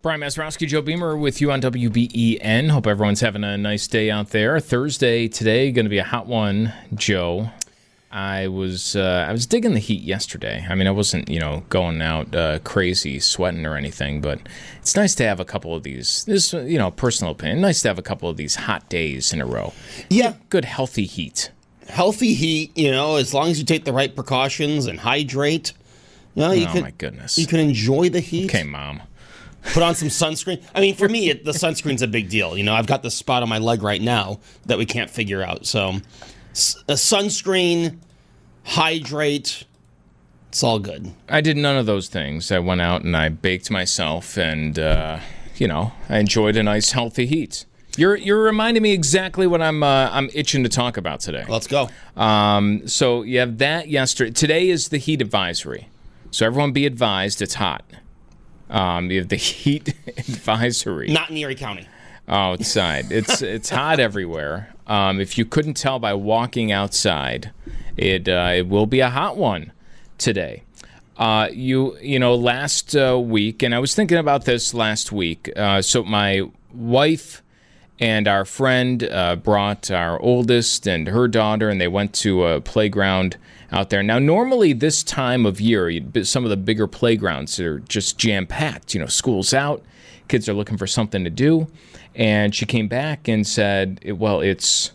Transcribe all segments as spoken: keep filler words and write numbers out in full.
Brian Mazurowski, Joe Beamer with you on W B E N. Hope everyone's having a nice day out there. Thursday today, going to be a hot one, Joe. I was uh, I was digging the heat yesterday. I mean, I wasn't, you know, going out uh, crazy, sweating or anything, but it's nice to have a couple of these, this, you know, personal opinion, nice to have a couple of these hot days in a row. Yeah. Good, healthy heat. Healthy heat, you know, as long as you take the right precautions and hydrate. You know, you oh, can, my goodness. You can enjoy the heat. Okay, Mom. Put on some sunscreen. I mean, for me, it, the sunscreen's a big deal. You know, I've got the spot on my leg right now that we can't figure out. So, a sunscreen, hydrate, it's all good. I did none of those things. I went out and I baked myself, and uh, you know, I enjoyed a nice, healthy heat. You're you're reminding me exactly what I'm uh, I'm itching to talk about today. Let's go. Um, so you have that yesterday. Today is the heat advisory. So everyone be advised, it's hot. Um, you have the heat advisory. Not in Erie County. Outside. It's it's hot everywhere. Um, if you couldn't tell by walking outside, it uh, it will be a hot one today. Uh, you you know last uh, week, and I was thinking about this last week. Uh, so my wife and our friend uh, brought our oldest and her daughter, and they went to a playground out there. Now, normally this time of year, some of the bigger playgrounds are just jam-packed. You know, school's out, kids are looking for something to do. And she came back and said, well, it's,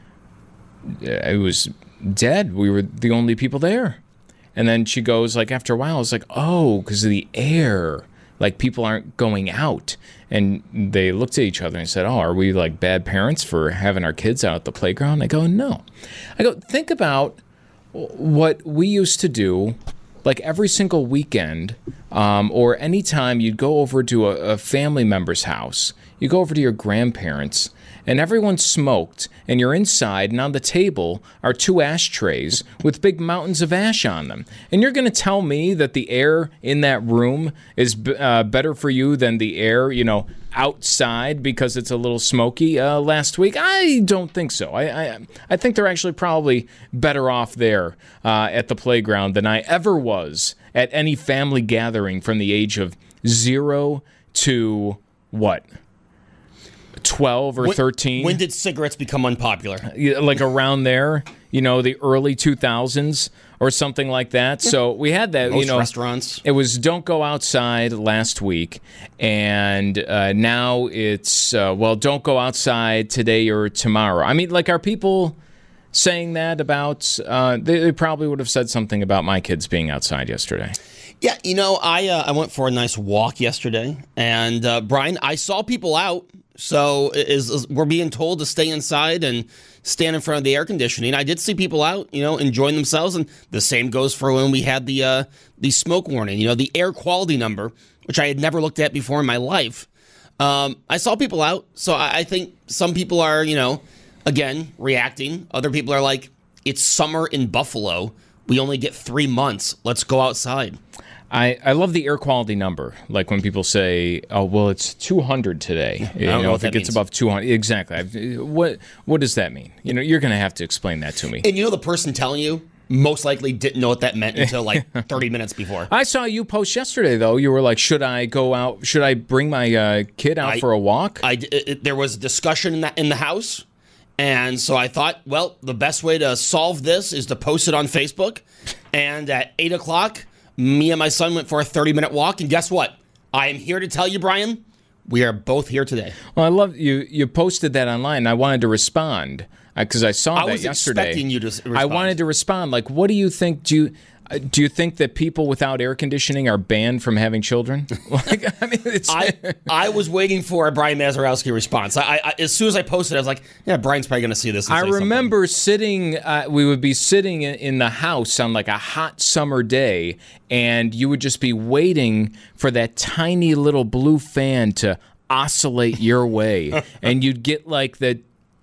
it was dead. We were the only people there. And then she goes, like, after a while, it's like, oh, because of the air. Like, people aren't going out. And they looked at each other and said, oh, are we, like, bad parents for having our kids out at the playground? I go, no. I go, think about what we used to do, like every single weekend, um, or anytime you'd go over to a, a family member's house, you go over to your grandparents, and everyone smoked, and you're inside, and on the table are two ashtrays with big mountains of ash on them. And you're going to tell me that the air in that room is uh, better for you than the air, you know, outside because it's a little smoky uh, last week? I don't think so. I, I I think they're actually probably better off there uh, at the playground than I ever was at any family gathering from the age of zero to what? twelve or thirteen. When did cigarettes become unpopular? Like around there, you know, the early two thousands or something like that. So we had that, Most you know. restaurants. It was don't go outside last week. And uh, now it's, uh, well, don't go outside today or tomorrow. I mean, like, are people saying that about, uh, they, they probably would have said something about my kids being outside yesterday. Yeah, you know, I uh, I went for a nice walk yesterday. And, uh, Brian, I saw people out. So is, is we're being told to stay inside and stand in front of the air conditioning. I did see people out, you know, enjoying themselves, and the same goes for when we had the uh, the smoke warning, you know, the air quality number, which I had never looked at before in my life. Um, I saw people out, so I, I think some people are, you know, again, reacting. Other people are like, it's summer in Buffalo. We only get three months. Let's go outside. I, I love the air quality number. Like when people say, "Oh, well, it's two hundred today." You I don't know, know, what if that it gets means. above two hundred, exactly. I've, what what does that mean? You know, you're going to have to explain that to me. And you know, the person telling you most likely didn't know what that meant until like thirty minutes before. I saw you post yesterday, though. You were like, "Should I go out? Should I bring my uh, kid out I- for a walk?" I it, there was a discussion in that in the house, and so I thought, well, the best way to solve this is to post it on Facebook. And at eight o'clock. Me and my son went for a thirty-minute walk, and guess what? I am here to tell you, Brian, we are both here today. Well, I love you. You posted that online. And I wanted to respond because I saw I that was yesterday. expecting you to s- I respond. wanted to respond. Like, what do you think? Do you uh, do you think that people without air conditioning are banned from having children? Like, I mean, it's. I, I was waiting for a Brian Mazurowski response. I, I, as soon as I posted, I was like, yeah, Brian's probably going to see this. And I say something. remember sitting, uh, we would be sitting in- in the house on like a hot summer day, and you would just be waiting for that tiny little blue fan to oscillate your way. And you'd get like the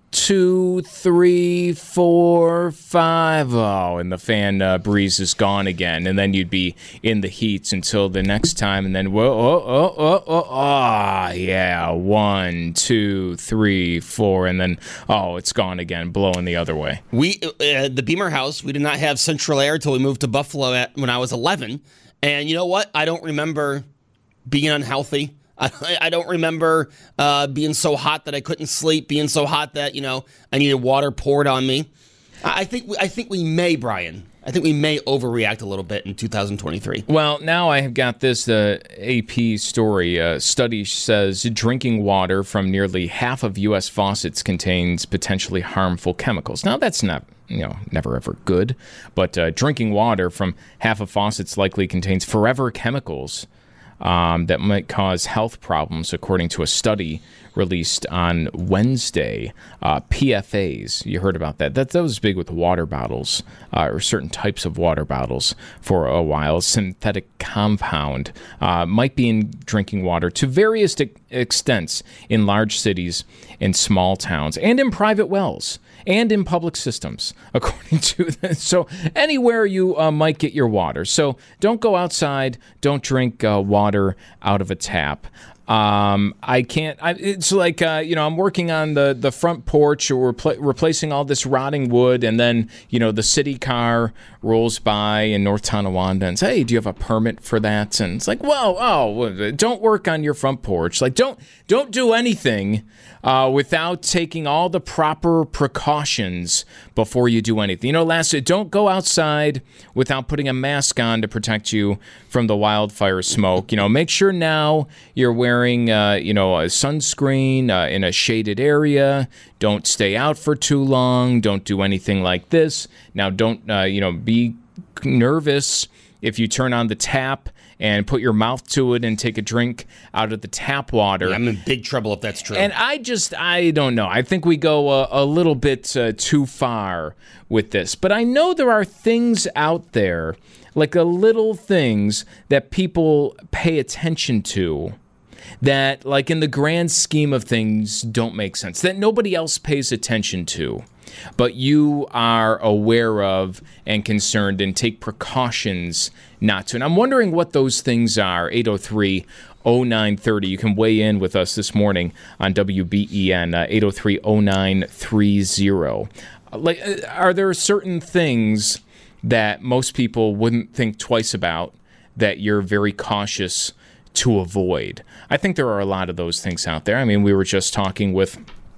two, three, four, five, oh, and the fan uh, breeze is gone again. And then you'd be in the heat until the next time. And then, whoa, oh, oh, oh, oh, ah, yeah, one, two, three, four. And then, oh, it's gone again, blowing the other way. We, uh, the Beamer house, we did not have central air until we moved to Buffalo at, when I was eleven. And you know what? I don't remember being unhealthy. I, I don't remember uh, being so hot that I couldn't sleep, being so hot that, you know, I needed water poured on me. I think I think we may, Brian. I think we may overreact a little bit in two thousand twenty-three. Well, now I have got this uh, A P story. A study says drinking water from nearly half of U S faucets contains potentially harmful chemicals. Now, that's not, you know, never ever good, but uh, drinking water from half of faucets likely contains forever chemicals um, that might cause health problems, according to a study released on Wednesday. Uh, P F As, you heard about that. That, that was big with water bottles, uh, or certain types of water bottles for a while. Synthetic compound uh, might be in drinking water to various de- extents in large cities, in small towns, and in private wells, and in public systems, according to this. So anywhere you uh, might get your water. So don't go outside. Don't drink uh, water out of a tap. Um, I can't, I, it's like, uh, you know, I'm working on the, the front porch, or repl- replacing all this rotting wood, and then, you know, the city car rolls by in North Tonawanda and says, hey, do you have a permit for that? And it's like, whoa, oh, don't work on your front porch. Like, don't, don't do anything uh, without taking all the proper precautions before you do anything. You know, last, don't go outside without putting a mask on to protect you from the wildfire smoke. You know, make sure now you're wearing, uh, you know, a sunscreen uh, in a shaded area. Don't stay out for too long. Don't do anything like this. Now, don't, uh, you know, be nervous if you turn on the tap and put your mouth to it and take a drink out of the tap water. Yeah, I'm in big trouble if that's true. And I just, I don't know. I think we go a, a little bit uh, too far with this. But I know there are things out there, like the little things that people pay attention to, that, like, in the grand scheme of things, don't make sense, that nobody else pays attention to, but you are aware of and concerned and take precautions not to. And I'm wondering what those things are. eight oh three oh nine thirty. You can weigh in with us this morning on W B E N, uh, eight oh three oh nine thirty. Like, are there certain things that most people wouldn't think twice about that you're very cautious to avoid? I think there are a lot of those things out there. I mean, we were just talking with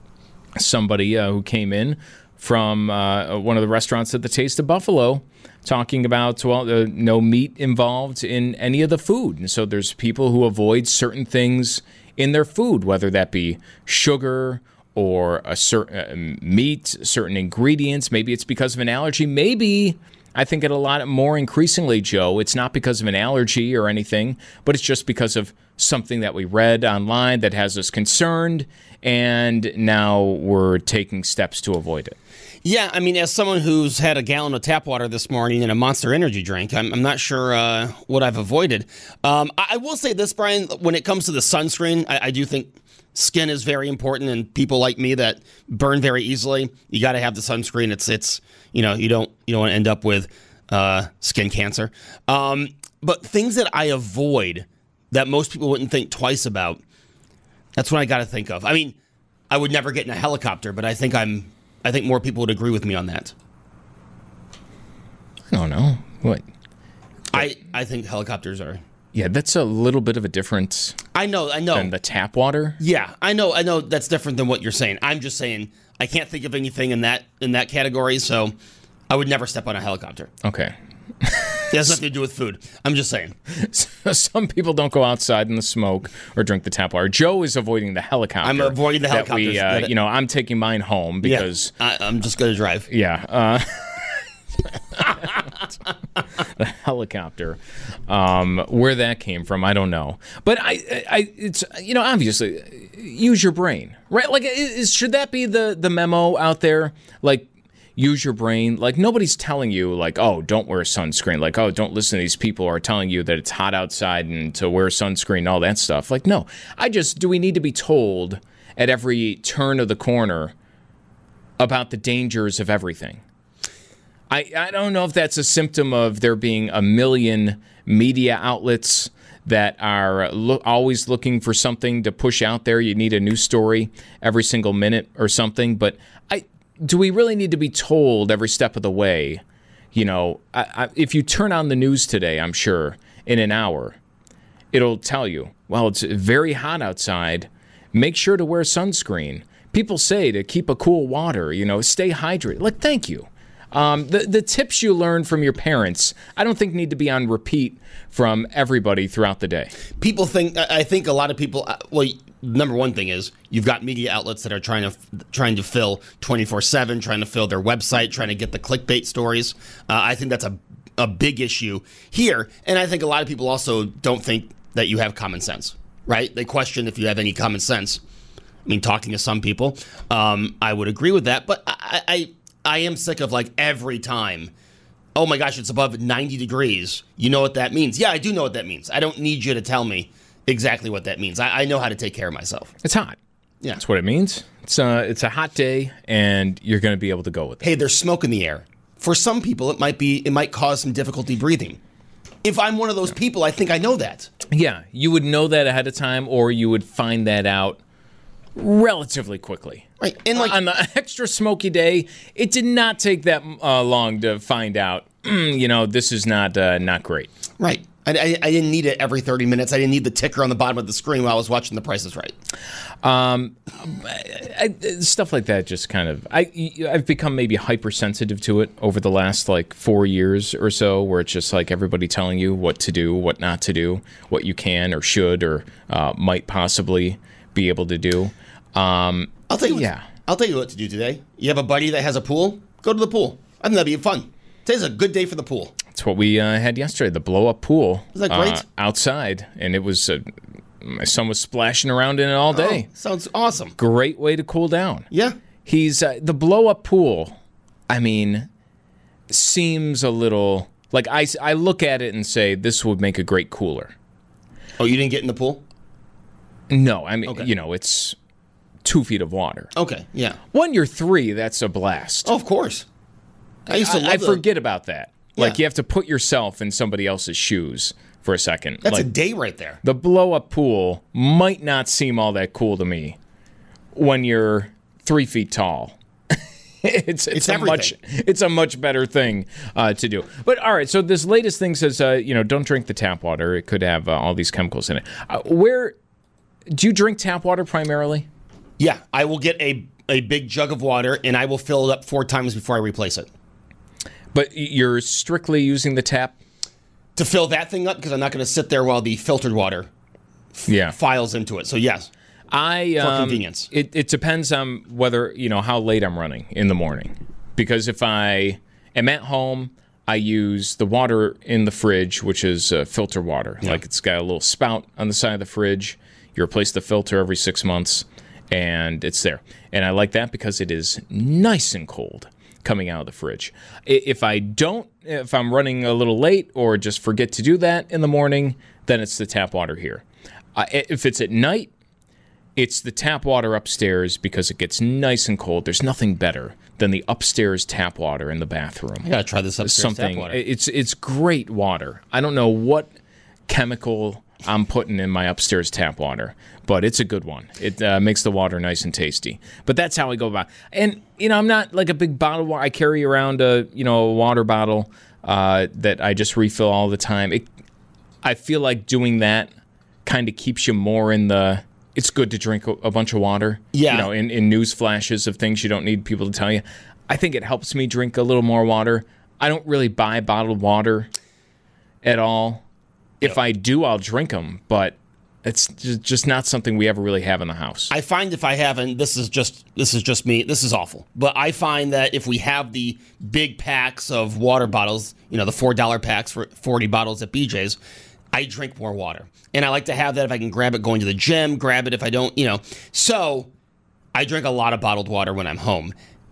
somebody uh, who came in from uh, one of the restaurants at the Taste of Buffalo, talking about, well, uh, no meat involved in any of the food. And so there's people who avoid certain things in their food, whether that be sugar or a certain uh, meat, certain ingredients. Maybe it's because of an allergy. Maybe, I think it a lot more increasingly, Joe, it's not because of an allergy or anything, but it's just because of something that we read online that has us concerned, and now we're taking steps to avoid it. Yeah, I mean, as someone who's had a gallon of tap water this morning and a Monster Energy drink, I'm, I'm not sure uh, what I've avoided. Um, I, I will say this, Brian, when it comes to the sunscreen, I, I do think skin is very important, and people like me that burn very easily, you got to have the sunscreen. It's, it's, you know, you don't, you don't want to end up with uh, skin cancer. Um, but things that I avoid that most people wouldn't think twice about, that's what I got to think of. I mean, I would never get in a helicopter, but I think I'm, I think more people would agree with me on that. I don't know. What? I, I think helicopters are... Yeah, that's a little bit of a difference. I know, I know. Than the tap water? Yeah, I know, I know that's different than what you're saying. I'm just saying I can't think of anything in that in that category, so I would never step on a helicopter. Okay. It has nothing to do with food. I'm just saying. Some people don't go outside in the smoke or drink the tap water. Joe is avoiding the helicopter. I'm avoiding the helicopter. We, uh, you know, I'm taking mine home because... Yeah, I, I'm just going to drive. Yeah. Uh, the helicopter. Um, where that came from, I don't know. But I, I, it's, you know, obviously, use your brain, right? Like, is, should that be the, the memo out there? Like, use your brain. Like, nobody's telling you, like, oh, don't wear sunscreen. Like, oh, don't listen to these people who are telling you that it's hot outside and to wear sunscreen and all that stuff. Like, no. I just, do we need to be told at every turn of the corner about the dangers of everything? I, I don't know if that's a symptom of there being a million media outlets that are lo- always looking for something to push out there. You need a news story every single minute or something. But I do we really need to be told every step of the way? You know, I, I, if you turn on the news today, I'm sure, in an hour, it'll tell you, well, it's very hot outside. Make sure to wear sunscreen. People say to keep a cool water, you know, stay hydrated. Like, thank you. Um, the, the tips you learn from your parents, I don't think need to be on repeat from everybody throughout the day. People think, I think a lot of people, well, number one thing is you've got media outlets that are trying to trying to fill twenty-four seven, trying to fill their website, trying to get the clickbait stories. Uh, I think that's a, a big issue here. And I think a lot of people also don't think that you have common sense, right? They question if you have any common sense. I mean, talking to some people, um, I would agree with that. But I, I, I am sick of like every time, oh my gosh, it's above ninety degrees. You know what that means? Yeah, I do know what that means. I don't need you to tell me exactly what that means. I, I know how to take care of myself. It's hot. Yeah. That's what it means. It's a, it's a hot day, and you're going to be able to go with it. Hey, there's smoke in the air. For some people, it might be it might cause some difficulty breathing. If I'm one of those people, I think I know that. Yeah, you would know that ahead of time, or you would find that out relatively quickly. Right. And like on the extra smoky day, it did not take that uh, long to find out, you know, this is not uh, not great. Right. I, I, I didn't need it every thirty minutes. I didn't need the ticker on the bottom of the screen while I was watching The Price is Right. Um, I, I, stuff like that just kind of, I, I've become maybe hypersensitive to it over the last like four years or so, where it's just like everybody telling you what to do, what not to do, what you can or should or uh, might possibly be able to do. Um, I'll tell you. Yeah. What, I'll tell you what to do today. You have a buddy that has a pool? Go to the pool. I think that'd be fun. Today's a good day for the pool. That's what we uh, had yesterday, the blow-up pool. Is that great? Uh, outside, and it was, uh, my son was splashing around in it all day. Oh, sounds awesome. Great way to cool down. Yeah. He's, uh, the blow-up pool, I mean, seems a little, like I, I look at it and say, this would make a great cooler. Oh, you didn't get in the pool? No, I mean, Okay. you know, it's two feet of water. Okay, yeah. When you're three, that's a blast. Oh, of course. I used to love I, I the- forget about that. Like, Yeah. you have to put yourself in somebody else's shoes for a second. That's like, a day right there. the blow-up pool might not seem all that cool to me when you're three feet tall. it's it's, It's a everything. much it's a much better thing uh, to do. But all right, so this latest thing says, uh, you know, don't drink the tap water. It could have uh, all these chemicals in it. Uh, where do you drink tap water primarily? Yeah, I will get a, a big jug of water, and I will fill it up four times before I replace it. But you're strictly using the tap? To fill that thing up, because I'm not going to sit there while the filtered water Yeah. files into it. So, yes. I For um, convenience. It, it depends on whether, you know, how late I'm running in the morning. Because if I am at home, I use the water in the fridge, which is uh, filter water. Yeah. Like, it's got a little spout on the side of the fridge. You replace the filter every six months, and it's there. And I like that because it is nice and cold coming out of the fridge. I- If I don't, if I'm running a little late or just forget to do that in the morning, then it's the tap water here. Uh, i- if it's at night, it's the tap water upstairs because it gets nice and cold. There's nothing better than the upstairs tap water in the bathroom. I got to try this upstairs Something. tap water. It's it's great water. I don't know what chemical I'm putting in my upstairs tap water, but it's a good one. It uh, makes the water nice and tasty. But that's how I go about it. And, you know, I'm not like a big bottle of water. I carry around a, you know, a water bottle uh, that I just refill all the time. It, I feel like doing that kind of keeps you more in the, it's good to drink a, a bunch of water. Yeah. You know, in, in news flashes of things you don't need people to tell you. I think it helps me drink a little more water. I don't really buy bottled water at all. If I do, I'll drink them, but it's ju- just not something we ever really have in the house. I find if I haven't, this is just this is just me. This is awful. But I find that if we have the big packs of water bottles, you know, the four dollar packs for forty bottles at B J's, I drink more water, and I like to have that if I can grab it going to the gym. Grab it if I don't, you know. So I drink a lot of bottled water when I'm home.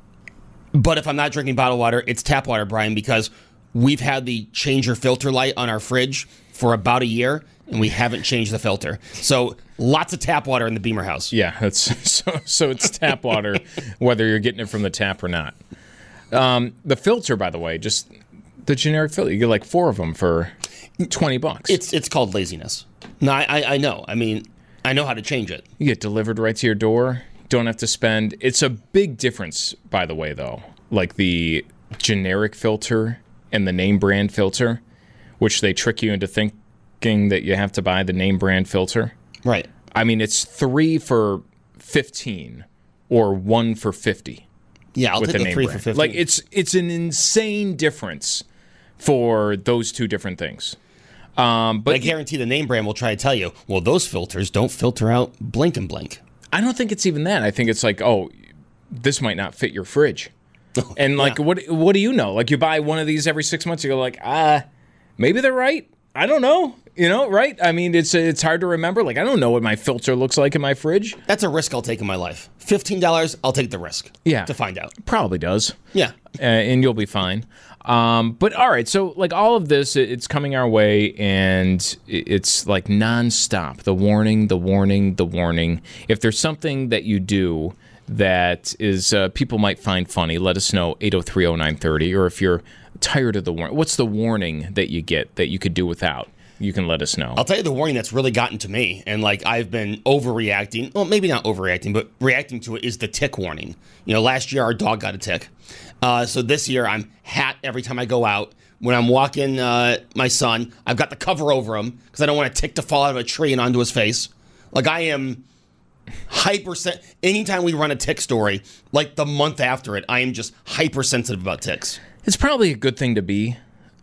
But if I'm not drinking bottled water, it's tap water, Brian, because we've had the changer filter light on our fridge for about a year, and we haven't changed the filter. So lots of tap water in the Beamer house. Yeah, that's so. So it's tap water, whether you're getting it from the tap or not. Um, the filter, by the way, just the generic filter. You get like four of them for twenty bucks. It's it's called laziness. No, I, I I know. I mean, I know how to change it. You get delivered right to your door. Don't have to spend. It's a big difference, by the way, though. Like the generic filter and the name brand filter, which they trick you into thinking shocking that you have to buy the name brand filter. Right. I mean, it's three for fifteen or one for fifty. Yeah, I'll with take the the name three brand. for fifty. Like it's it's an insane difference for those two different things. Um, but I guarantee the name brand will try to tell you, well, those filters don't filter out blink and blink. I don't think it's even that. I think it's like, oh, this might not fit your fridge. And like, Yeah. what what do you know? Like, you buy one of these every six months, you go like, ah, maybe they're right. I don't know. You know, right? I mean, it's it's hard to remember. Like, I don't know what my filter looks like in my fridge. That's a risk I'll take in my life. fifteen dollars, I'll take the risk. Yeah. To find out. Probably does. Yeah. Uh, and you'll be fine. Um, but all right, so like all of this, it- it's coming our way, and it- it's like nonstop. The warning, the warning, the warning. If there's something that you do that is uh, people might find funny, let us know, eight oh three oh nine thirty. Or if you're tired of the warning, what's the warning that you get that you could do without? You can let us know. I'll tell you the warning that's really gotten to me, and like I've been overreacting. Well, maybe not overreacting, but reacting to it is the tick warning. You know, last year our dog got a tick. Uh, so this year I'm hat every time I go out. When I'm walking uh, my son, I've got the cover over him because I don't want a tick to fall out of a tree and onto his face. Like I am hyper. Anytime we run a tick story, like the month after it, I am just hypersensitive about ticks. It's probably a good thing to be.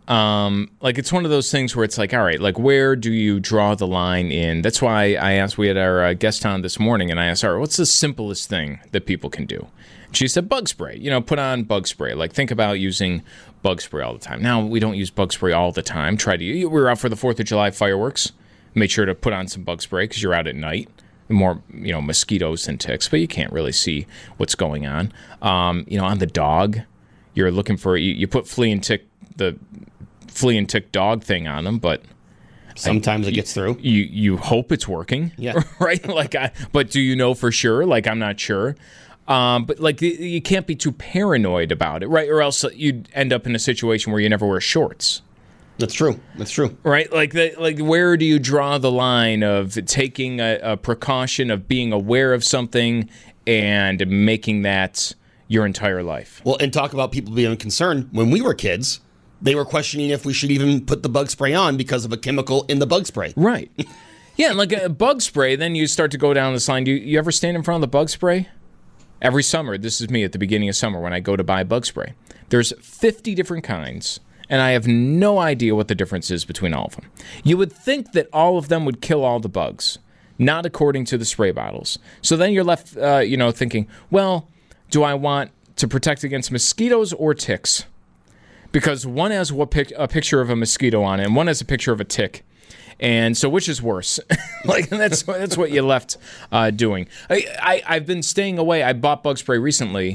Um, like it's one of those things where it's like, all right, like where do you draw the line in? That's why I asked, we had our uh, guest on this morning, and I asked her, what's the simplest thing that people can do? She said bug spray. You know, put on bug spray. Like think about using bug spray all the time. Now, we don't use bug spray all the time. Try to, we were out for the fourth of July fireworks. Made sure to put on some bug spray because you're out at night. More, you know, mosquitoes than ticks, but you can't really see what's going on. Um, you know, on the dog, you're looking for, you, you put flea and tick, the flea and tick dog thing on them, but Sometimes it gets through. you you hope it's working, Yeah. right? Like, I, but do you know for sure? Like, I'm not sure. Um, but like, you- you can't be too paranoid about it, right? Or else you'd end up in a situation where you never wear shorts, That's true. That's true. right? Like, the, like where do you draw the line of taking a, a precaution of being aware of something and making that your entire life? Well, and talk about people being concerned. When we were kids, they were questioning if we should even put the bug spray on because of a chemical in the bug spray. Right. Yeah, and like a bug spray, then you start to go down this line. Do you, you ever stand in front of the bug spray? Every summer, this is me at the beginning of summer when I go to buy bug spray. There's fifty different kinds, and I have no idea what the difference is between all of them. You would think that all of them would kill all the bugs, not according to the spray bottles. So then you're left, uh, you know, thinking, well, do I want to protect against mosquitoes or ticks? Because one has what pic- a picture of a mosquito on it, and one has a picture of a tick. And so, which is worse? Like that's that's what you're left uh, doing. I, I I've been staying away. I bought bug spray recently,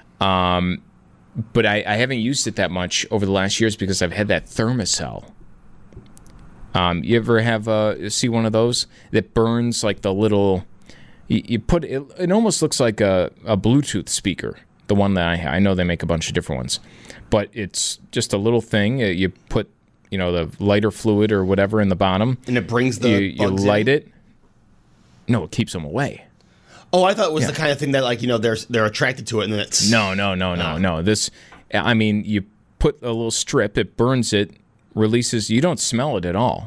um, but I, I haven't used it that much over the last years because I've had that Thermacell. Um, you ever have uh, see one of those that burns like the little? You, you put it. It almost looks like a, a Bluetooth speaker. The one that I have. I know they make a bunch of different ones, but it's just a little thing. Uh, You put, you know, the lighter fluid or whatever in the bottom. And it brings the You, you bugs light in? it. No, it keeps them away. Oh, I thought it was Yeah. the kind of thing that, like, you know, they're they're attracted to it, and then it's No, no, no, no, no. This, I mean, you put a little strip, it burns it, releases. You don't smell it at all.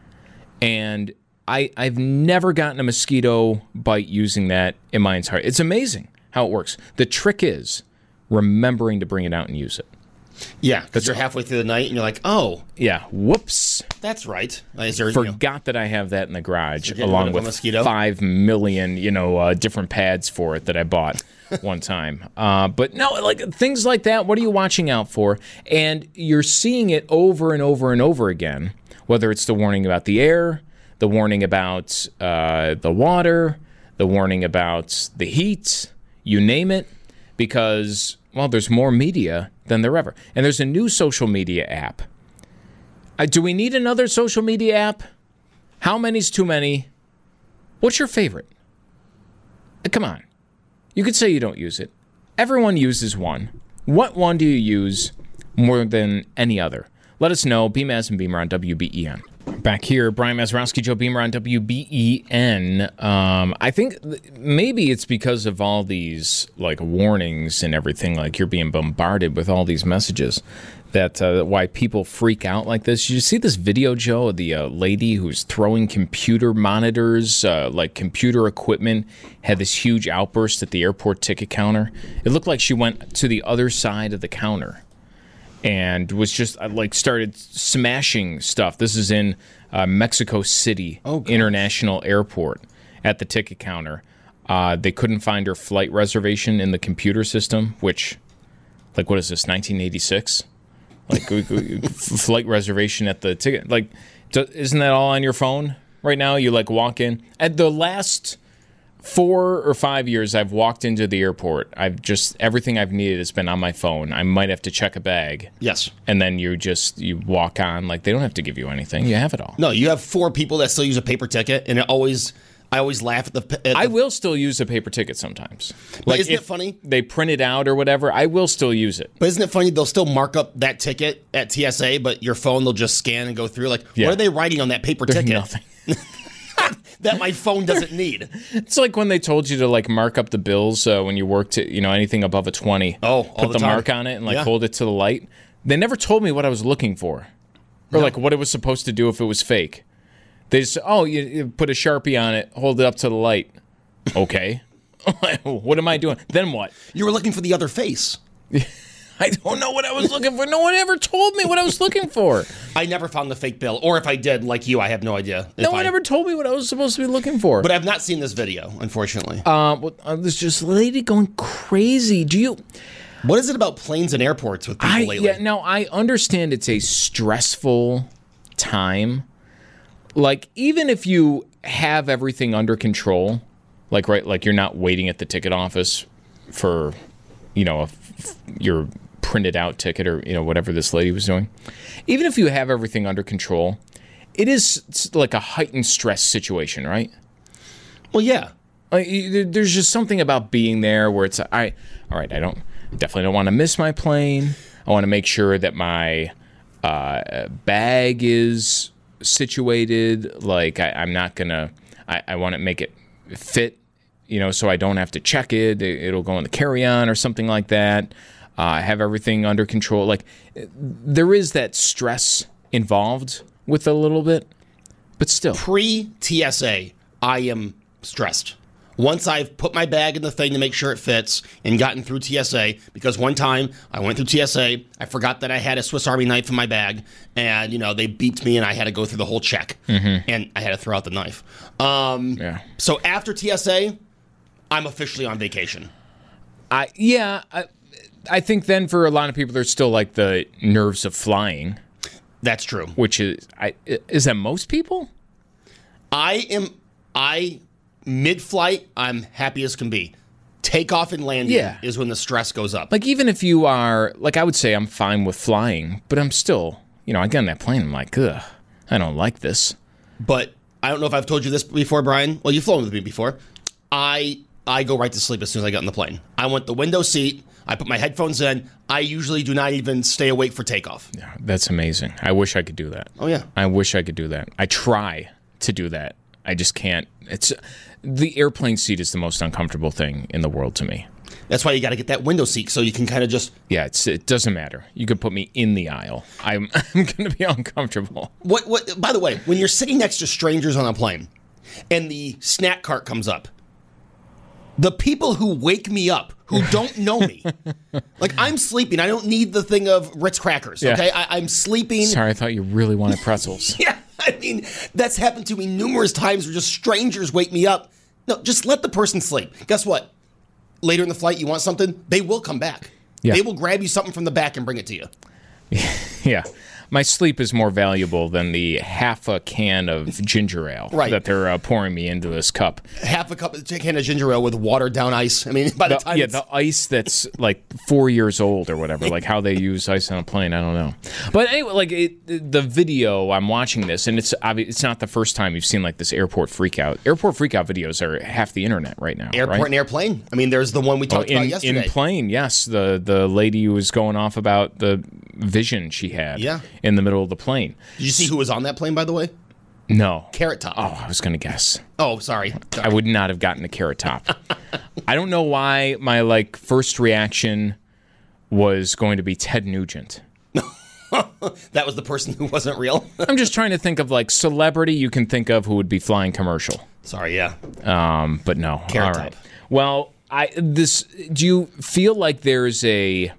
And I, I've never gotten a mosquito bite using that in my entire. It's amazing how it works. The trick is remembering to bring it out and use it. yeah, because you're halfway through the night and you're like, oh, Yeah. Whoops. that's right. Is there, you know, Forgot that I have that in the garage, getting rid along of a with mosquito? five million, you know, uh, different pads for it that I bought one time. Uh, but no, like things like that. What are you watching out for? And you're seeing it over and over and over again. Whether it's the warning about the air, the warning about uh, the water, the warning about the heat, you name it, because well, there's more media than there ever. And there's a new social media app. Uh, do we need another social media app? How many's too many? What's your favorite? Uh, Come on. You could say you don't use it. Everyone uses one. What one do you use more than any other? Let us know. Beamaz and Beamer on W B E N. Back here, Brian Mazurowski, Joe Beamer on W B E N. Um, I think maybe it's because of all these like warnings and everything. Like you're being bombarded with all these messages. That uh, why people freak out like this. Did you see this video, Joe, of the uh, lady who's throwing computer monitors, uh, like computer equipment, had this huge outburst at the airport ticket counter? It looked like she went to the other side of the counter and was just uh, like started smashing stuff. This is in uh, Mexico City oh, International Airport at the ticket counter. Uh, they couldn't find her flight reservation in the computer system, which, like, what is this, nineteen eighty-six? Like flight reservation at the ticket. Like, isn't that all on your phone right now? You like walk in. At the last four or five years, I've walked into the airport. I've just everything I've needed has been on my phone. I might have to check a bag. Yes. And then you just you walk on. Like they don't have to give you anything. You have it all. No, you have four people that still use a paper ticket, and it always. I always laugh at the. At the I will still use a paper ticket sometimes. But like isn't if it funny? They print it out or whatever. I will still use it. But isn't it funny? They'll still mark up that ticket at T S A, but your phone they'll just scan and go through. Like, yeah. What are they writing on that paper There's ticket? Nothing. That my phone doesn't need. It's like when they told you to like mark up the bills uh, when you worked at, you know, anything above a twenty. Oh, all put the the, time. mark on it and like Yeah. hold it to the light. They never told me what I was looking for, or No. like what it was supposed to do if it was fake. They just oh you, you put a Sharpie on it, hold it up to the light. Okay, what am I doing? Then what? You were looking for the other face. I don't know what I was looking for. No one ever told me what I was looking for. I never found the fake bill, or if I did, like you, I have no idea. No if one I, ever told me what I was supposed to be looking for. But I've not seen this video, unfortunately. Uh, well, uh, there's just a lady going crazy. Do you? What is it about planes and airports with people I, lately? Yeah, no, I understand it's a stressful time. Like, even if you have everything under control, like, right, like you're not waiting at the ticket office for, you know, a, your printed out ticket or, you know, whatever this lady was doing. Even if you have everything under control, it is like a heightened stress situation, right? Well, yeah. Like, there's just something about being there where it's, I, all right, I don't, definitely don't want to miss my plane. I want to make sure that my uh, bag is situated. Like, I, I'm not going to, I want to make it fit, you know, so I don't have to check it. It'll go in the carry-on or something like that. Uh, have everything under control. Like, there is that stress involved with it a little bit, but still. Pre-T S A, I am stressed. Once I've put my bag in the thing to make sure it fits and gotten through T S A, because one time I went through T S A, I forgot that I had a Swiss Army knife in my bag, and, you know, they beeped me and I had to go through the whole check, mm-hmm. and I had to throw out the knife. Um, yeah. So after T S A, I'm officially on vacation. I Yeah, I, I think then for a lot of people, there's still like the nerves of flying. That's true. Which is, I is that most people? I am, I, mid-flight, I'm happy as can be. Takeoff and landing Yeah. is when the stress goes up. Like, even if you are, like, I would say I'm fine with flying, but I'm still, you know, I get on that plane, I'm like, ugh, I don't like this. But I don't know if I've told you this before, Brian. Well, you've flown with me before. I I go right to sleep as soon as I get on the plane. I want the window seat. I put my headphones in. I usually do not even stay awake for takeoff. Yeah, that's amazing. I wish I could do that. Oh, yeah. I wish I could do that. I try to do that. I just can't. It's the airplane seat is the most uncomfortable thing in the world to me. That's why you got to get that window seat so you can kind of just... Yeah, it's, it doesn't matter. You could put me in the aisle. I'm, I'm going to be uncomfortable. What? What? By the way, when you're sitting next to strangers on a plane and the snack cart comes up, the people who wake me up, who don't know me, like I'm sleeping. I don't need the thing of Ritz crackers, okay? Yeah. I, I'm sleeping. Sorry, I thought you really wanted pretzels. Yeah, I mean, that's happened to me numerous times where just strangers wake me up. No, just let the person sleep. Guess what? Later in the flight, you want something? They will come back. Yeah. They will grab you something from the back and bring it to you. Yeah. My sleep is more valuable than the half a can of ginger ale Right. that they're uh, pouring me into this cup. Half a cup of can of ginger ale with watered down ice. I mean, by the, The- time yeah, it's- the ice that's like four years old or whatever, like how they use ice on a plane, I don't know. But anyway, like it, the video, I'm watching this, and it's obvi- it's not the first time you've seen like this airport freakout. Airport freakout videos are half the internet right now. airport right? and airplane. I mean, there's the one we Oh, talked about in, yesterday. in plane, yes. The the lady who was going off about the vision she had Yeah. in the middle of the plane. Did you see who was on that plane, by the way? No. Carrot Top. Oh, I was going to guess. Oh, sorry. sorry. I would not have gotten a Carrot Top. I don't know why my like first reaction was going to be Ted Nugent. That was the person who wasn't real. I'm just trying to think of like celebrity you can think of who would be flying commercial. Sorry, yeah. Um, but no. Carrot All right. Top. Well, I this do you feel like there's a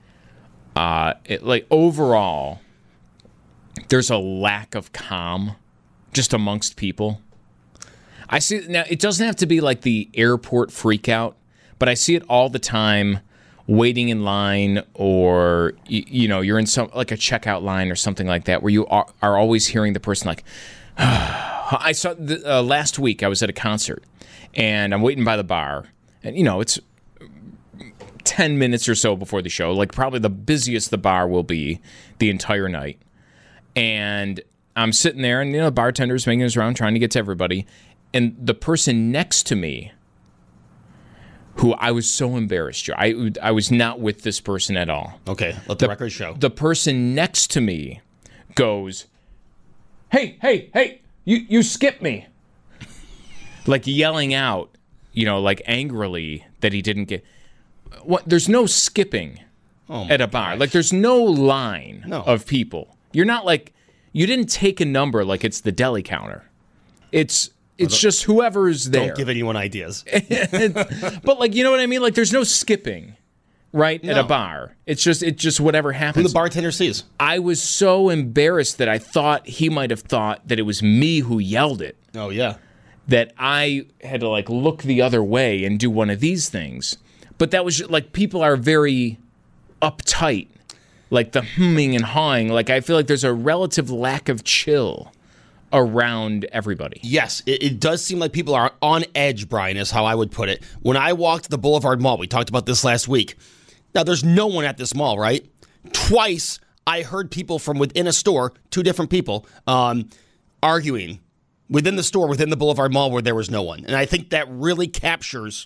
uh it, like overall there's a lack of calm just amongst people? I see now it doesn't have to be like the airport freak out, but I see it all the time waiting in line, or you, you know, you're in some like a checkout line or something like that where you are, are always hearing the person like I saw the, uh, last week I was at a concert and I'm waiting by the bar. And, you know, it's ten minutes or so before the show, like probably the busiest the bar will be the entire night. And I'm sitting there, and, you know, the bartender's making his round, trying to get to everybody. And the person next to me, who I was so embarrassed, Joe, I, I was not with this person at all. Okay, let the, the record show. The person next to me goes, hey, hey, hey, you, you skipped me. Like yelling out. You know, like angrily that he didn't get. What? There's no skipping oh at a bar. Gosh. Like there's no line no. of people. You're not like you didn't take a number like it's the deli counter. It's it's well, just whoever's there. Don't give anyone ideas. But like you know what I mean? Like there's no skipping, right? No. At a bar. It's just it's just whatever happens. Who the bartender sees. I was so embarrassed that I thought he might have thought that it was me who yelled it. Oh yeah. That I had to like look the other way and do one of these things. But that was just, like people are very uptight. Like the humming and hawing. Like I feel like there's a relative lack of chill around everybody. Yes, it, it does seem like people are on edge, Brian, is how I would put it. When I walked the Boulevard Mall, we talked about this last week. Now there's no one at this mall, right? Twice I heard people from within a store, two different people, um, arguing within the store, within the Boulevard Mall, where there was no one. And I think that really captures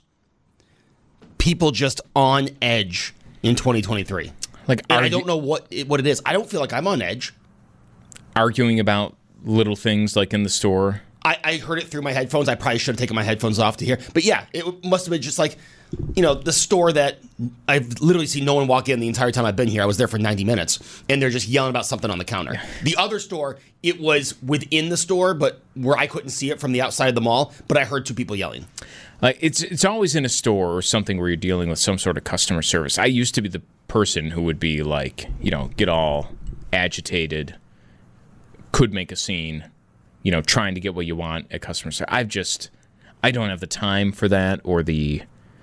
people just on edge in twenty twenty-three. Like, and argue- I don't know what it, what it is. I don't feel like I'm on edge. Arguing about little things like in the store. I, I heard it through my headphones. I probably should have taken my headphones off to hear. But yeah, it must have been just like, you know, the store that I've literally seen no one walk in the entire time I've been here. I was there for ninety minutes, and they're just yelling about something on the counter. The other store, it was within the store, but where I couldn't see it from the outside of the mall, but I heard two people yelling. Like it's it's always in a store or something where you're dealing with some sort of customer service. I used to be the person who would be like, you know, get all agitated, could make a scene, you know, trying to get what you want at customer service. I've just, I don't have the time for that or the,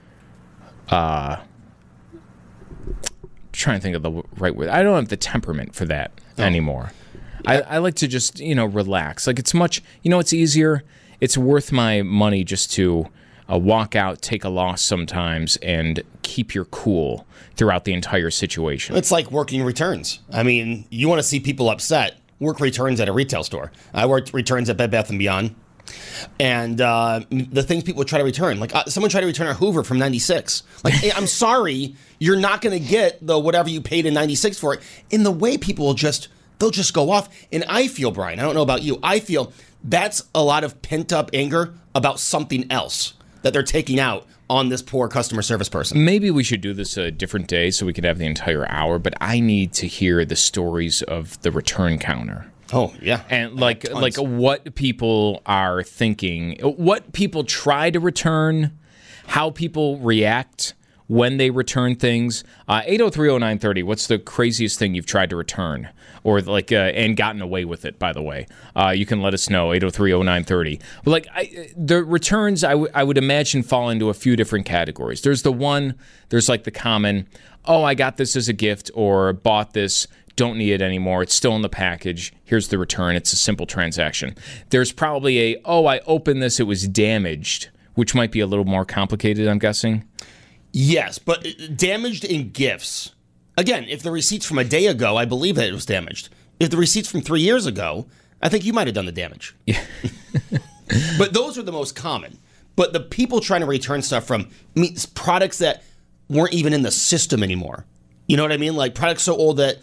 uh, trying to think of the right word. I don't have the temperament for that oh. anymore. Yeah. I, I like to just, you know, relax. Like it's much, you know, it's easier. It's worth my money just to uh, walk out, take a loss sometimes, and keep your cool throughout the entire situation. It's like working returns. I mean, you want to see people upset. Work returns at a retail store. I worked returns at Bed Bath and Beyond. And uh, the things people try to return, like uh, someone tried to return a Hoover from ninety-six. Like, hey, I'm sorry, you're not going to get the whatever you paid in ninety-six for it. In the way people will just, they'll just go off. And I feel, Brian, I don't know about you, I feel that's a lot of pent up anger about something else that they're taking out on this poor customer service person. Maybe we should do this a different day so we could have the entire hour, but I need to hear the stories of the return counter. Oh, yeah. And like like what people are thinking, what people try to return, how people react when they return things. Uh, eight oh three oh nine thirty, what's the craziest thing you've tried to return? Or like, uh, and gotten away with it, by the way. Uh, you can let us know, eight oh three oh nine thirty. But like, I, the returns, I, w- I would imagine, fall into a few different categories. There's the one, there's like the common, oh, I got this as a gift, or bought this, don't need it anymore, it's still in the package, here's the return, it's a simple transaction. There's probably a, oh, I opened this, it was damaged, which might be a little more complicated, I'm guessing. Yes, but damaged in gifts. Again, if the receipt's from a day ago, I believe that it was damaged. If the receipt's from three years ago, I think you might have done the damage. Yeah. But those are the most common. But the people trying to return stuff from I mean, products that weren't even in the system anymore. You know what I mean? Like products so old that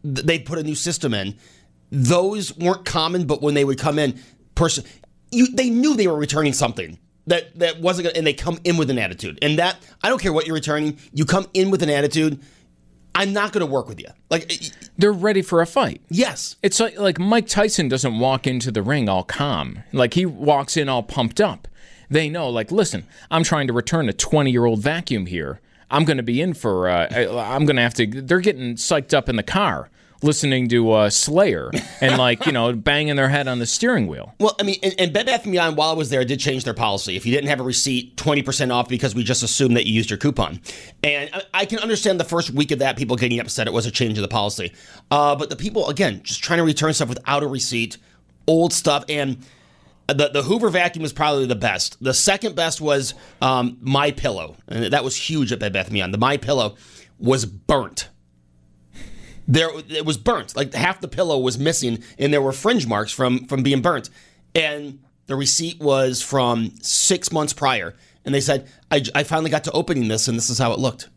th- they put a new system in. Those weren't common, but when they would come in, person, you they knew they were returning something that that wasn't gonna, and they come in with an attitude. And that I don't care what you're returning, you come in with an attitude. I'm not going to work with you. Like they're ready for a fight. Yes, it's like like Mike Tyson doesn't walk into the ring all calm. Like he walks in all pumped up. They know, like, listen, I'm trying to return a twenty-year-old vacuum here. I'm going to be in for. Uh, I'm going to have to. They're getting psyched up in the car, listening to uh, Slayer and like you know banging their head on the steering wheel. Well, I mean, and, and Bed Bath and Beyond, while I was there, did change their policy. If you didn't have a receipt, twenty percent off because we just assumed that you used your coupon. And I, I can understand the first week of that, people getting upset. It was a change of the policy. Uh, but the people, again, just trying to return stuff without a receipt, old stuff, and the the Hoover vacuum was probably the best. The second best was um, My Pillow, and that was huge at Bed Bath and Beyond. The My Pillow was burnt. There, it was burnt. Like half the pillow was missing, and there were fringe marks from from being burnt. And the receipt was from six months prior. And they said, I, I finally got to opening this, and this is how it looked.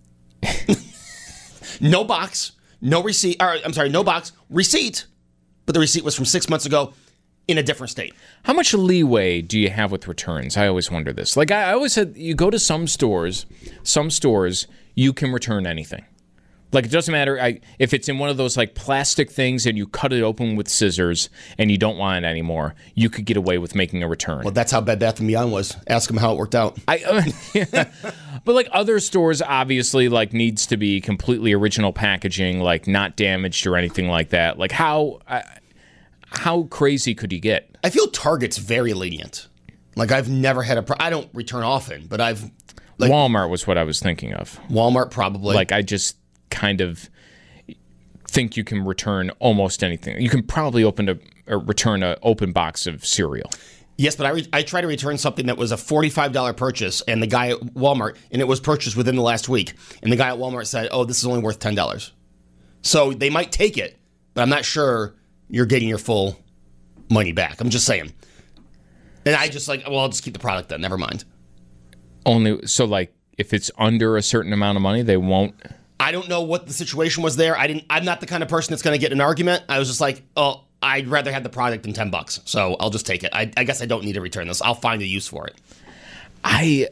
No box, no receipt. Or, I'm sorry, no box, receipt. But the receipt was from six months ago in a different state. How much leeway do you have with returns? I always wonder this. Like I always said, you go to some stores, some stores, you can return anything. Like, it doesn't matter I, if it's in one of those, like, plastic things and you cut it open with scissors and you don't want it anymore, you could get away with making a return. Well, that's how Bed Bath and Beyond was. Ask them how it worked out. I, uh, yeah. But, like, other stores obviously, like, needs to be completely original packaging, like, not damaged or anything like that. Like, how uh, how crazy could you get? I feel Target's very lenient. Like, I've never had a... Pro- I don't return often, but I've... Like, Walmart was what I was thinking of. Walmart, probably. Like, I just... kind of think you can return almost anything. You can probably open a or return an open box of cereal. Yes, but I re- I tried to return something that was a forty-five dollars purchase, and the guy at Walmart, and it was purchased within the last week, and the guy at Walmart said, "Oh, this is only worth ten dollars." So they might take it, but I'm not sure you're getting your full money back. I'm just saying. And I just like, well, I'll just keep the product then. Never mind. Only so like if it's under a certain amount of money, they won't. I don't know what the situation was there. I didn't. I'm not the kind of person that's going to get in an argument. I was just like, oh, I'd rather have the product than ten bucks, so I'll just take it. I, I guess I don't need to return this. I'll find a use for it. I.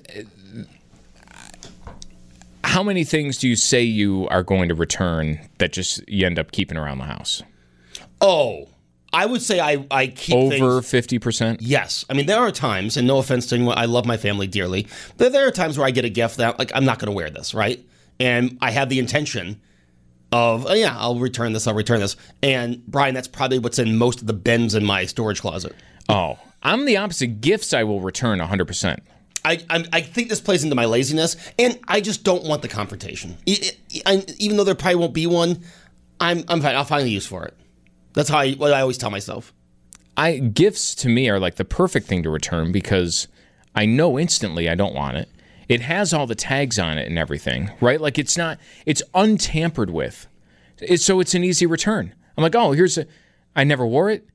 How many things do you say you are going to return that just you end up keeping around the house? Oh, I would say I, I keep over fifty percent. Yes, I mean there are times, and no offense to anyone, I love my family dearly, but there are times where I get a gift that like I'm not going to wear this, right? And I have the intention of, oh, yeah, I'll return this, I'll return this. And, Brian, that's probably what's in most of the bins in my storage closet. Oh, I'm the opposite. Gifts I will return one hundred percent. I, I I think this plays into my laziness, and I just don't want the confrontation. It, it, I, even though there probably won't be one, I'm I'm fine. I'll find a use for it. That's how I, what I always tell myself. I Gifts, to me, are like the perfect thing to return because I know instantly I don't want it. It has all the tags on it and everything, right? Like it's not, it's untampered with. It's, so it's an easy return. I'm like, oh, here's a, I never wore it.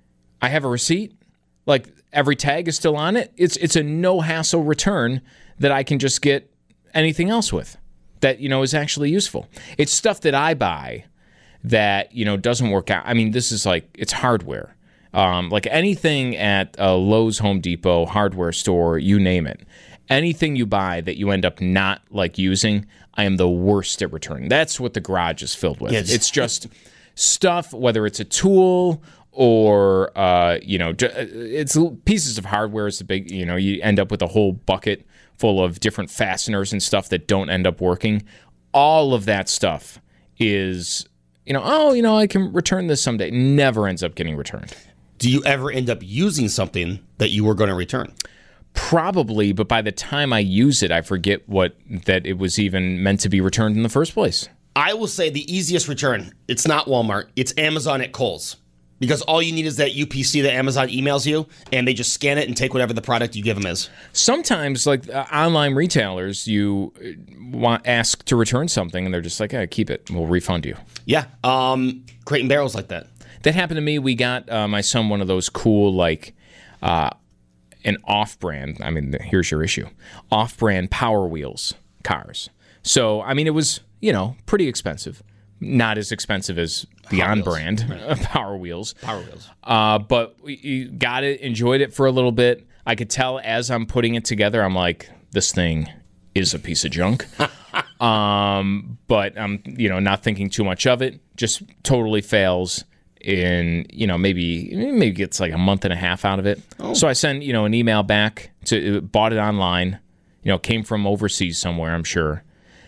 I have a receipt. Like every tag is still on it. It's it's a no hassle return that I can just get anything else with that, you know, is actually useful. It's stuff that I buy that, you know, doesn't work out. I mean, this is like, it's hardware. Um, like anything at a Lowe's, Home Depot, hardware store, you name it. Anything you buy that you end up not like using, I am the worst at returning. That's what the garage is filled with. Yes. It's just stuff, whether it's a tool or, uh, you know, it's pieces of hardware is the big, you know, you end up with a whole bucket full of different fasteners and stuff that don't end up working. All of that stuff is, you know, oh, you know, I can return this someday. Never ends up getting returned. Do you ever end up using something that you were going to return? Probably, but by the time I use it, I forget what that it was even meant to be returned in the first place. I will say the easiest return, it's not Walmart, it's Amazon at Kohl's. Because all you need is that U P C that Amazon emails you, and they just scan it and take whatever the product you give them is. Sometimes, like uh, online retailers, you want ask to return something, and they're just like, hey, keep it, we'll refund you. Yeah, um, Crate and Barrel's like that. That happened to me. We got uh, my son one of those cool, like, uh, an off-brand, I mean, here's your issue, off-brand Power Wheels cars. So, I mean, it was, you know, pretty expensive. not as expensive as the Power on-brand Power Wheels. Power Wheels. Uh, but we got it, enjoyed it for a little bit. I could tell as I'm putting it together, I'm like, this thing is a piece of junk. um, but I'm, you know, not thinking too much of it. Just totally fails in, you know, maybe maybe gets like a month and a half out of it. Oh. So I send, you know, an email back to bought it online. You know, came from overseas somewhere, I'm sure,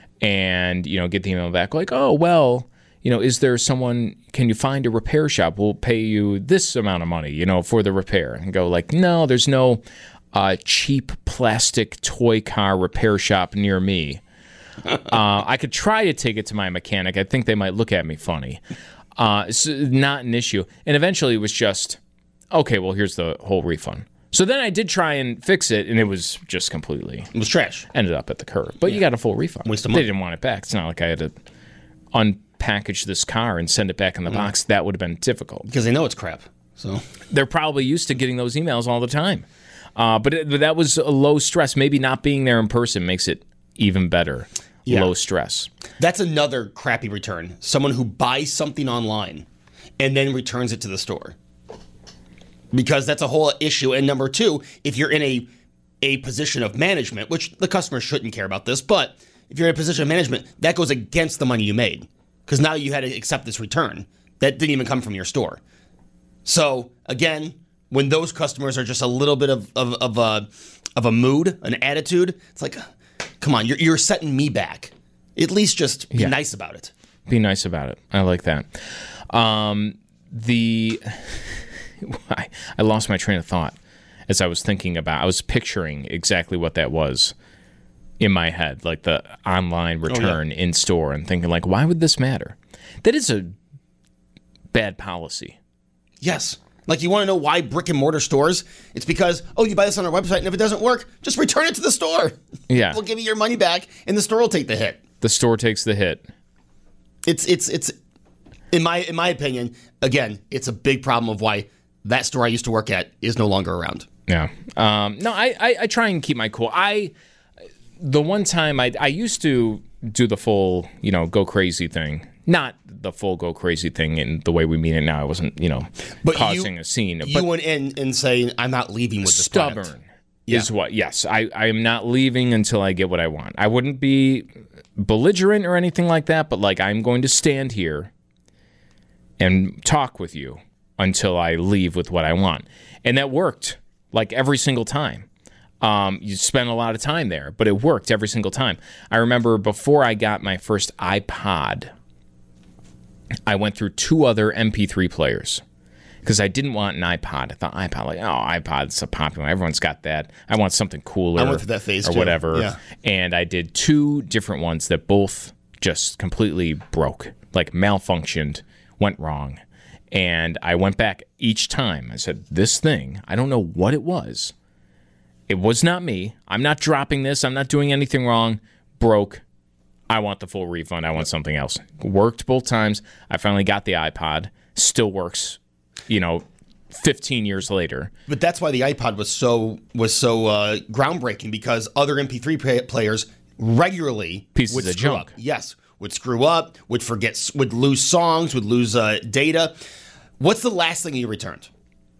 and you know, get the email back like, oh well. You know, is there someone, can you find a repair shop? We'll pay you this amount of money, you know, for the repair. And go like, no, there's no uh, cheap plastic toy car repair shop near me. uh, I could try to take it to my mechanic. I think they might look at me funny. Uh, it's not an issue. And eventually it was just, okay, well, here's the whole refund. So then I did try and fix it, and it was just completely... It was trash. Ended up at the curb. But yeah. You got a full refund. Waste of money. They didn't want it back. It's not like I had to unpackage this car and send it back in the mm. box. That would have been difficult. Because they know it's crap. So they're probably used to getting those emails all the time. Uh, but, it, but that was a low stress. Maybe not being there in person makes it even better. Yeah. Low stress. That's another crappy return. Someone who buys something online and then returns it to the store. Because that's a whole issue. And number two, if you're in a a position of management, which the customer shouldn't care about this, but if you're in a position of management, that goes against the money you made. Because now you had to accept this return. That didn't even come from your store. So, again, when those customers are just a little bit of, of, of, a, of a mood, an attitude, it's like, come on, you're, you're setting me back. At least just be yeah. nice about it. Be nice about it. I like that. Um, the... I, I lost my train of thought as I was thinking about, I was picturing exactly what that was in my head, like the online return oh, yeah. in store, and thinking like, why would this matter? That is a bad policy. Yes. Like, you want to know why brick and mortar stores? It's because, oh, you buy this on our website, and if it doesn't work, just return it to the store. Yeah. We'll give you your money back, and the store will take the hit. The store takes the hit. It's, it's, it's, in my, in my opinion, again, it's a big problem of why that store I used to work at is no longer around. Yeah. Um, no, I, I, I try and keep my cool. I, the one time I, I used to do the full, you know, go crazy thing. Not the full go crazy thing in the way we mean it now. I wasn't, you know, but causing you, a scene. You but went in and saying, I'm not leaving with this stubborn product. is yeah. what, yes. I, I am not leaving until I get what I want. I wouldn't be belligerent or anything like that, but like, I'm going to stand here and talk with you until I leave with what I want. And that worked, like, every single time. Um, you spent a lot of time there, but it worked every single time. I remember before I got my first iPod, I went through two other M P three players because I didn't want an iPod. I thought iPod, like, oh, iPod's so popular. Everyone's got that. I want something cooler. I went through that phase or too. whatever. Yeah. And I did two different ones that both just completely broke, like malfunctioned, went wrong. And I went back each time. I said, this thing, I don't know what it was. It was not me. I'm not dropping this. I'm not doing anything wrong. Broke. I want the full refund. I want something else. Worked both times. I finally got the iPod. Still works, you know, fifteen years later. But that's why the iPod was so was so uh, groundbreaking, because other M P three play- players regularly pieces would of screw junk. Up. Yes. Would screw up, would forget, would lose songs, would lose uh, data. What's the last thing you returned?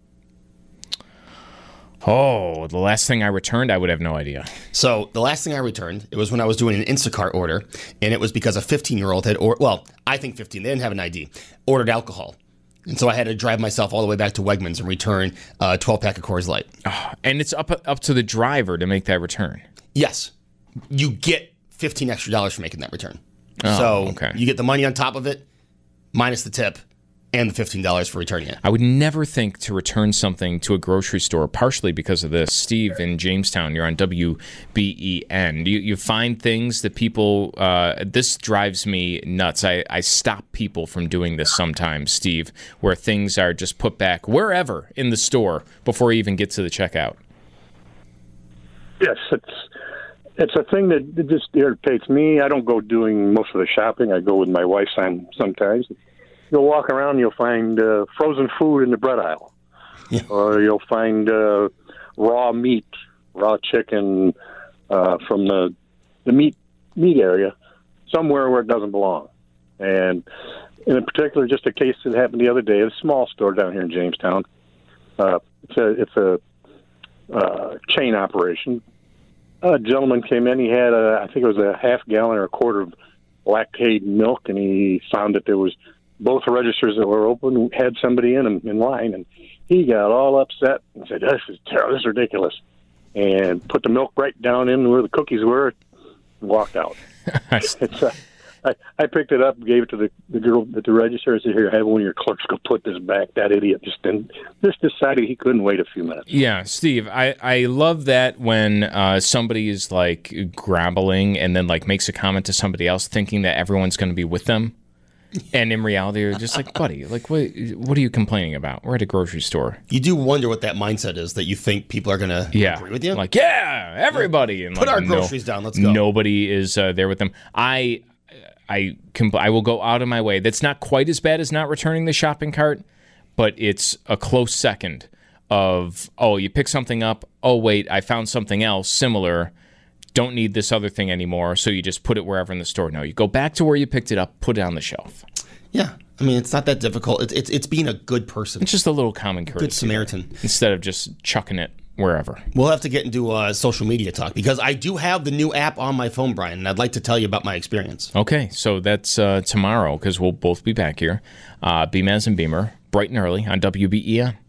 Oh, the last thing I returned, I would have no idea. So the last thing I returned, it was when I was doing an Instacart order, and it was because a fifteen-year-old had, or well, I think fifteen, they didn't have an I D, ordered alcohol. And so I had to drive myself all the way back to Wegmans and return a twelve-pack of Coors Light. Oh, and it's up up to the driver to make that return. Yes. You get fifteen extra dollars for making that return. Oh, so okay. You get the money on top of it, minus the tip, and the fifteen dollars for returning it. I would never think to return something to a grocery store, partially because of this. Steve, in Jamestown, you're on W B E N. You, you find things that people, uh, this drives me nuts. I, I stop people from doing this sometimes, Steve, where things are just put back wherever in the store before you even get to the checkout. Yes, it's... It's a thing that just irritates me. I don't go doing most of the shopping. I go with my wife sometimes. You'll walk around, you'll find uh, frozen food in the bread aisle. Yeah. Or you'll find uh, raw meat, raw chicken uh, from the the meat meat area somewhere where it doesn't belong. And in particular, just a case that happened the other day at a small store down here in Jamestown. Uh, it's a it's a uh, chain operation. A gentleman came in. He had a I think it was a half gallon or a quarter of lactate milk, and he found that there was both registers that were open had somebody in them in line, and he got all upset and said, "This is terrible. This is ridiculous," and put the milk right down in where the cookies were, and walked out. it's uh, I, I picked it up, gave it to the, the girl at the register. I said, "Here, have one of your clerks go put this back." That idiot just didn't, just decided he couldn't wait a few minutes. Yeah, Steve, I, I love that when uh, somebody is like grabbling and then like makes a comment to somebody else, thinking that everyone's going to be with them, and in reality, you're just like, buddy, like what what are you complaining about? We're at a grocery store. You do wonder what that mindset is, that you think people are going to yeah. agree with you. Like, yeah, everybody, and put like, our groceries no, down. Let's go. Nobody is uh, there with them. I. I can, I will go out of my way. That's not quite as bad as not returning the shopping cart, but it's a close second of, oh, you pick something up. Oh, wait, I found something else similar. Don't need this other thing anymore. So you just put it wherever in the store. No, you go back to where you picked it up, put it on the shelf. Yeah. I mean, it's not that difficult. It's it's, it's being a good person. It's just a little common courtesy. Good Samaritan. Instead of just chucking it wherever. We'll have to get into uh, social media talk, because I do have the new app on my phone, Brian, and I'd like to tell you about my experience. Okay, so that's uh, tomorrow, because we'll both be back here. Uh, Beamaz and Beamer, bright and early on W B E N.